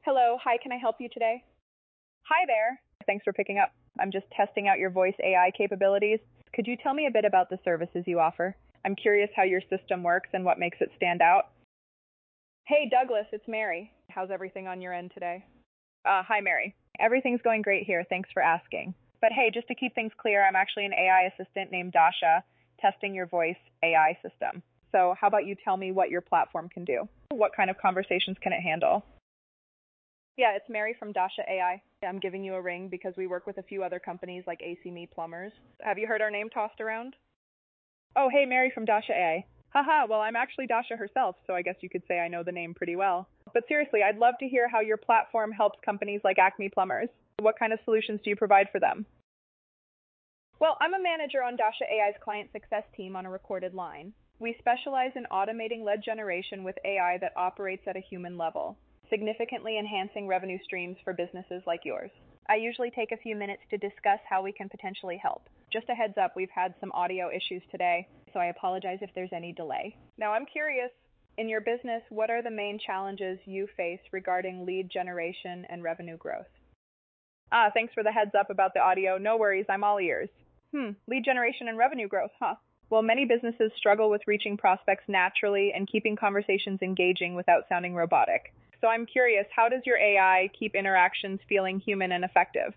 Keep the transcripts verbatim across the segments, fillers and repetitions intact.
Hello, hi, can I help you today? Hi there. Thanks for picking up. I'm just testing out your voice A I capabilities. Could you tell me a bit about the services you offer? I'm curious how your system works and what makes it stand out. Hey, Douglas, it's Mary. How's everything on your end today? Uh, hi, Mary. Everything's going great here. Thanks for asking. But hey, just to keep things clear, I'm actually an A I assistant named Dasha, testing your voice A I system. So how about you tell me what your platform can do? What kind of conversations can it handle? Yeah, it's Mary from Dasha A I. I'm giving you a ring because we work with a few other companies like A C M E Plumbers. Have you heard our name tossed around? Oh, hey, Mary from Dasha A I. Haha, well, I'm actually Dasha herself, so I guess you could say I know the name pretty well. But seriously, I'd love to hear how your platform helps companies like Acme Plumbers. What kind of solutions do you provide for them? Well, I'm a manager on Dasha A I's client success team on a recorded line. We specialize in automating lead generation with A I that operates at a human level, significantly enhancing revenue streams for businesses like yours. I usually take a few minutes to discuss how we can potentially help. Just a heads up, we've had some audio issues today, so I apologize if there's any delay. Now, I'm curious, in your business, what are the main challenges you face regarding lead generation and revenue growth? Ah, thanks for the heads up about the audio. No worries, I'm all ears. Hmm, lead generation and revenue growth, huh? Well, many businesses struggle with reaching prospects naturally and keeping conversations engaging without sounding robotic. So I'm curious, how does your A I keep interactions feeling human and effective?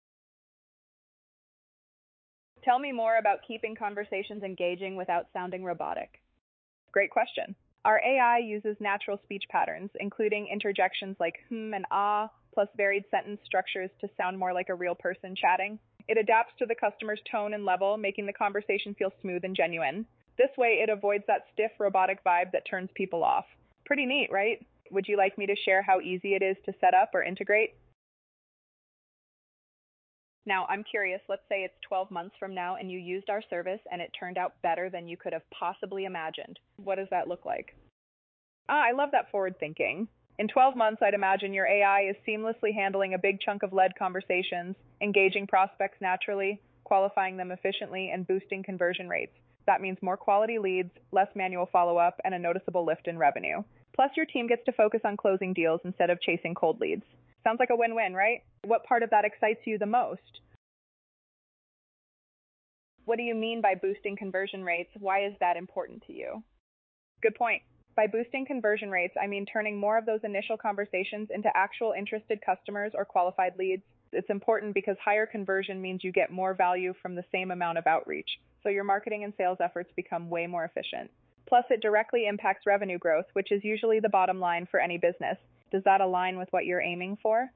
Tell me more about keeping conversations engaging without sounding robotic. Great question. Our A I uses natural speech patterns, including interjections like hmm and ah, plus varied sentence structures to sound more like a real person chatting. It adapts to the customer's tone and level, making the conversation feel smooth and genuine. This way, it avoids that stiff robotic vibe that turns people off. Pretty neat, right? Would you like me to share how easy it is to set up or integrate? Now, I'm curious, let's say it's twelve months from now and you used our service and it turned out better than you could have possibly imagined. What does that look like? Ah, I love that forward thinking. In twelve months, I'd imagine your A I is seamlessly handling a big chunk of lead conversations, engaging prospects naturally, qualifying them efficiently, and boosting conversion rates. That means more quality leads, less manual follow-up, and a noticeable lift in revenue. Plus, your team gets to focus on closing deals instead of chasing cold leads. Sounds like a win-win, right? What part of that excites you the most? What do you mean by boosting conversion rates? Why is that important to you? Good point. By boosting conversion rates, I mean turning more of those initial conversations into actual interested customers or qualified leads. It's important because higher conversion means you get more value from the same amount of outreach, so your marketing and sales efforts become way more efficient. Plus, it directly impacts revenue growth, which is usually the bottom line for any business. Does that align with what you're aiming for?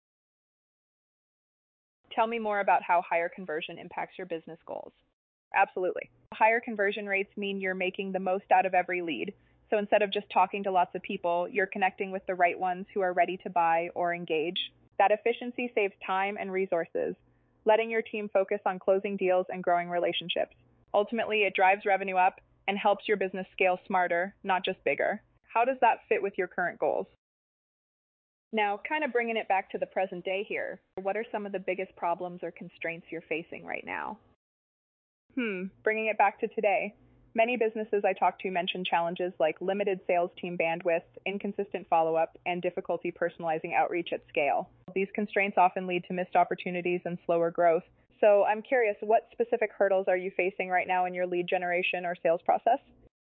Tell me more about how higher conversion impacts your business goals. Absolutely. Higher conversion rates mean you're making the most out of every lead. So instead of just talking to lots of people, you're connecting with the right ones who are ready to buy or engage. That efficiency saves time and resources, letting your team focus on closing deals and growing relationships. Ultimately, it drives revenue up and helps your business scale smarter, not just bigger. How does that fit with your current goals? Now, kind of bringing it back to the present day here, what are some of the biggest problems or constraints you're facing right now? Hmm, bringing it back to today. Many businesses I talk to mention challenges like limited sales team bandwidth, inconsistent follow-up, and difficulty personalizing outreach at scale. These constraints often lead to missed opportunities and slower growth. So I'm curious, what specific hurdles are you facing right now in your lead generation or sales process?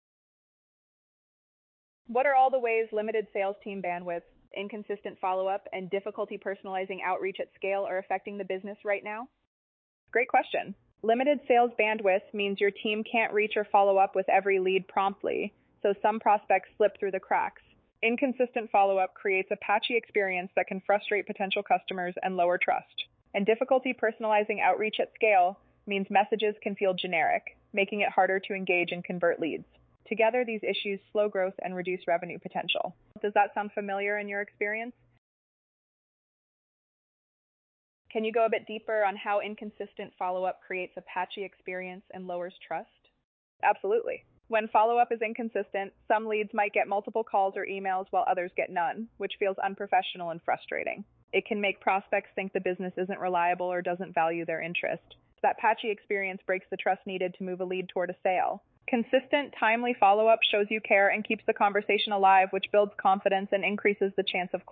What are all the ways limited sales team bandwidth, inconsistent follow-up, and difficulty personalizing outreach at scale are affecting the business right now? Great question. Limited sales bandwidth means your team can't reach or follow up with every lead promptly, so some prospects slip through the cracks. Inconsistent follow-up creates a patchy experience that can frustrate potential customers and lower trust. And difficulty personalizing outreach at scale means messages can feel generic, making it harder to engage and convert leads. Together, these issues slow growth and reduce revenue potential. Does that sound familiar in your experience? Can you go a bit deeper on how inconsistent follow-up creates a patchy experience and lowers trust? Absolutely. When follow-up is inconsistent, some leads might get multiple calls or emails while others get none, which feels unprofessional and frustrating. It can make prospects think the business isn't reliable or doesn't value their interest. That patchy experience breaks the trust needed to move a lead toward a sale. Consistent, timely follow-up shows you care and keeps the conversation alive, which builds confidence and increases the chance of